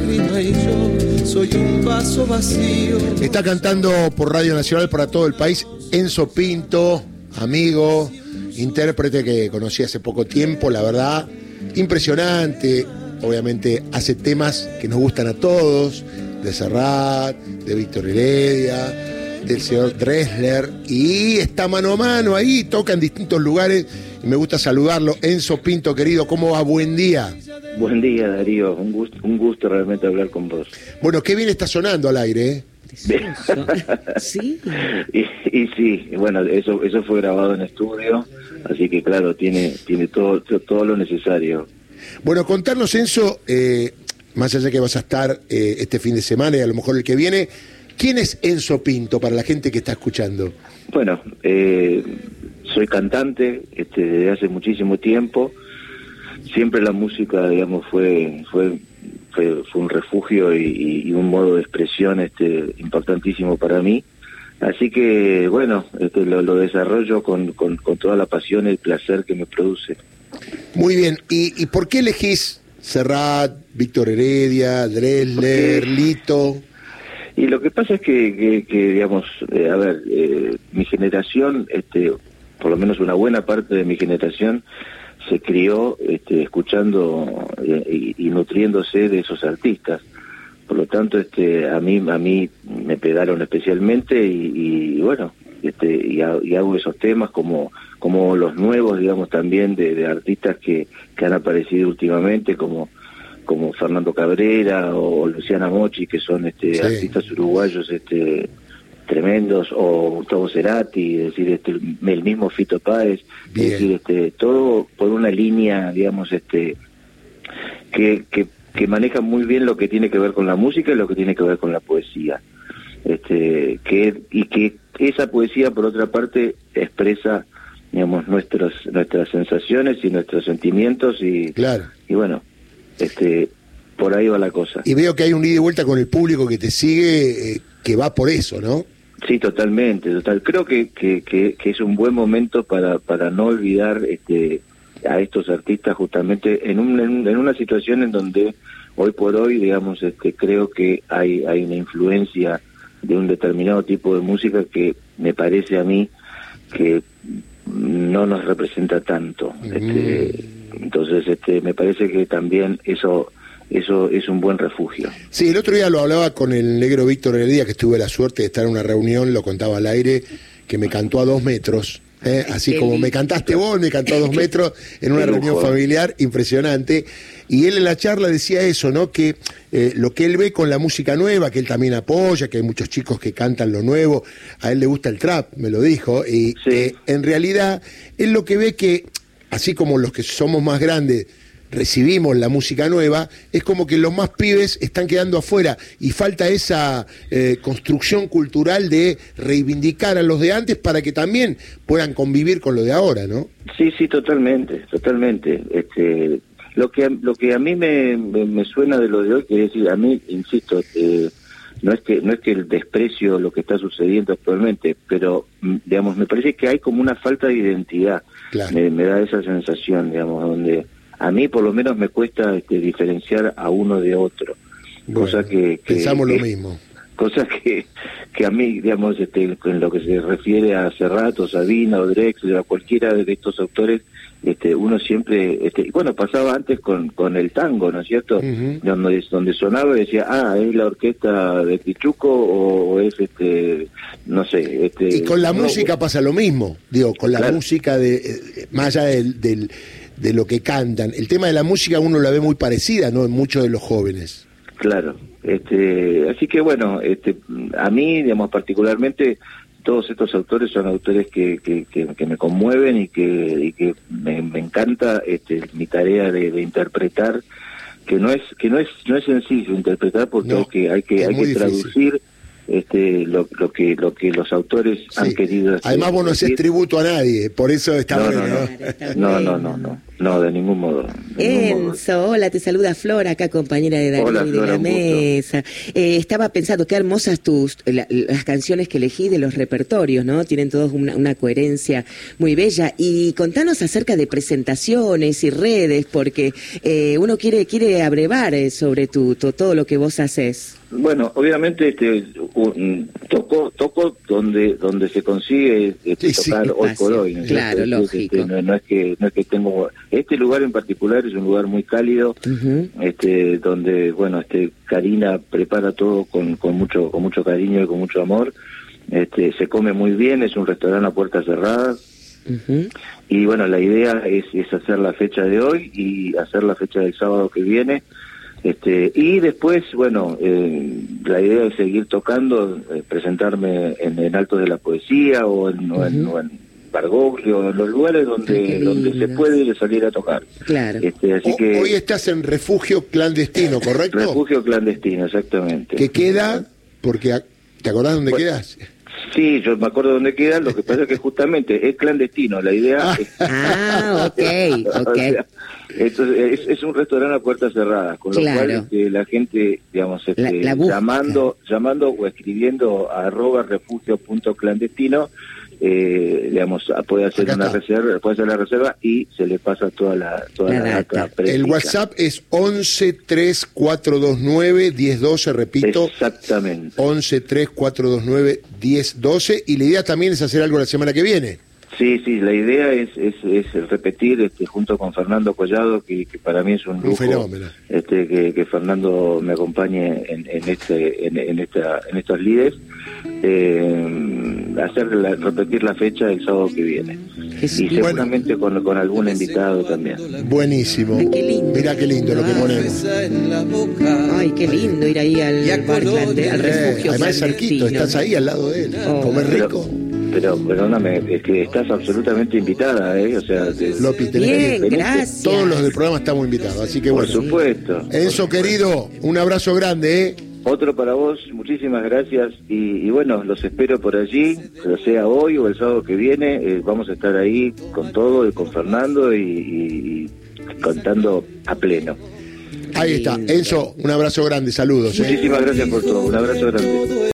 lágrima y yo soy un vaso vacío. Está cantando por Radio Nacional para todo el país Enzo Pinto, amigo, intérprete que conocí hace poco tiempo, la verdad, impresionante. Obviamente hace temas que nos gustan a todos, de Serrat, de Víctor Heredia, del señor Drexler, y está mano a mano ahí, toca en distintos lugares, y me gusta saludarlo. Enzo Pinto, querido, ¿cómo va? Buen día. Buen día, Darío, un gusto realmente hablar con vos. Bueno, qué bien está sonando al aire, ¿eh? Sí. Y sí, bueno, eso fue grabado en estudio, así que claro, tiene todo lo necesario. Bueno, contarnos, Enzo, más allá que vas a estar este fin de semana y a lo mejor el que viene, ¿quién es Enzo Pinto para la gente que está escuchando? Bueno, soy cantante desde hace muchísimo tiempo. Siempre la música, digamos, fue un refugio y un modo de expresión importantísimo para mí. Así que, bueno, lo desarrollo con toda la pasión y el placer que me produce. Muy bien. ¿Y por qué elegís Serrat, Víctor Heredia, Drexler, Lito? Y lo que pasa es que digamos, mi generación, por lo menos una buena parte de mi generación, se crió escuchando y nutriéndose de esos artistas. Por lo tanto, a mí me pegaron especialmente y bueno, y hago esos temas como los nuevos, digamos, también de artistas que han aparecido últimamente, como Fernando Cabrera o Luciana Mochi, que son artistas uruguayos tremendos, o Gustavo Cerati, es decir, el mismo Fito Páez. Bien. Es decir, todo por una línea, digamos, que maneja muy bien lo que tiene que ver con la música y lo que tiene que ver con la poesía. Que esa poesía, por otra parte, expresa, digamos, nuestras sensaciones y nuestros sentimientos y, claro. Y bueno, por ahí va la cosa. Y veo que hay un ida y vuelta con el público que te sigue, que va por eso, ¿no? Sí, totalmente. Creo que es un buen momento para no olvidar a estos artistas, justamente en una situación en donde hoy por hoy, digamos, creo que hay una influencia de un determinado tipo de música que me parece a mí que no nos representa tanto. Entonces, me parece que también eso es un buen refugio. Sí, el otro día lo hablaba con el negro Víctor Heredia, que tuve la suerte de estar en una reunión, lo contaba al aire, que me cantó a 2 metros. Así como me cantaste vos, me cantó a 2 metros en una reunión familiar impresionante. Y él en la charla decía eso, ¿no? Que lo que él ve con la música nueva, que él también apoya, que hay muchos chicos que cantan lo nuevo, a él le gusta el trap, me lo dijo, y sí. En realidad él lo que ve que, así como los que somos más grandes recibimos la música nueva, es como que los más pibes están quedando afuera y falta esa construcción cultural de reivindicar a los de antes para que también puedan convivir con lo de ahora, ¿no? Sí, totalmente. Lo que a mí me suena de lo de hoy, quiere decir, a mí, insisto, no es que el desprecio lo que está sucediendo actualmente, pero digamos, me parece que hay como una falta de identidad. Claro. Me da esa sensación, digamos, donde a mí por lo menos me cuesta diferenciar a uno de otro. Bueno, cosa que pensamos lo mismo. Cosa que a mí, digamos, en lo que se refiere a Serrat o Sabina o Drexler, a cualquiera de estos autores, uno siempre, bueno, pasaba antes con el tango, ¿no es cierto? Uh-huh. Donde sonaba y decía, es la orquesta de Pichuco o es, no sé. Y con la música pasa lo mismo, digo, con la música más allá de lo que cantan. El tema de la música uno la ve muy parecida, ¿no? En muchos de los jóvenes. Claro. Así que bueno, a mí, digamos, particularmente, todos estos autores son autores que me conmueven y que me encanta mi tarea de interpretar, que no es sencillo interpretar porque hay que traducir lo que los autores han querido hacer. Además vos no haces tributo a nadie, por eso está bueno. No, de ningún modo. Enzo, hola, te saluda Flora, acá compañera de Darío y de Flora, la mesa. Estaba pensando, qué hermosas las canciones que elegí de los repertorios, ¿no? Tienen todos una coherencia muy bella. Y contanos acerca de presentaciones y redes, porque uno quiere abrevar sobre todo lo que vos haces. Bueno, obviamente toco donde se consigue tocar hoy por hoy, ¿no? Claro, lógico. No es que tengo este lugar en particular, es un lugar muy cálido, donde Karina prepara todo con mucho cariño y con mucho amor. Se come muy bien, es un restaurante a puertas cerradas. Y bueno, la idea es hacer la fecha de hoy y hacer la fecha del sábado que viene. Y después, la idea es seguir tocando, presentarme en Altos de la Poesía o en Bargoglio, en los lugares donde se puede salir a tocar. Claro. Así que hoy estás en Refugio Clandestino, ¿correcto? Refugio Clandestino, exactamente. ¿Que queda? Porque ¿te acordás dónde quedas? Sí, yo me acuerdo dónde queda, lo que pasa es que justamente es clandestino, la idea es... ok. O sea, entonces, es un restaurante a puertas cerradas, con lo cual la gente, digamos, llamando o escribiendo a @refugio.clandestino, digamos, puede hacer la reserva y se le pasa toda la data precisa. El WhatsApp es 1134291012, repito. Exactamente. 1134291012, y la idea también es hacer algo la semana que viene. Sí, la idea es repetir junto con Fernando Collado, que para mí es un lujo, fenómeno. Que Fernando me acompañe en estos líderes, repetir la fecha del sábado que viene. Y seguramente con algún invitado también. Buenísimo. Mirá qué lindo lo que ponemos. Ay, qué lindo ir ahí al refugio. Además es cerquito, estás ahí al lado de él. Comer rico. Pero perdóname, es que estás absolutamente invitada, o sea... Lopi, bien, gracias. Todos los del programa estamos invitados, así que bueno. Por supuesto. Enzo, querido, un abrazo grande, Otro para vos, muchísimas gracias, y bueno, los espero por allí, ya sea hoy o el sábado que viene, vamos a estar ahí con todo, y con Fernando, y cantando a pleno. Ahí está. Enzo, un abrazo grande, saludos. Muchísimas gracias por todo, un abrazo grande.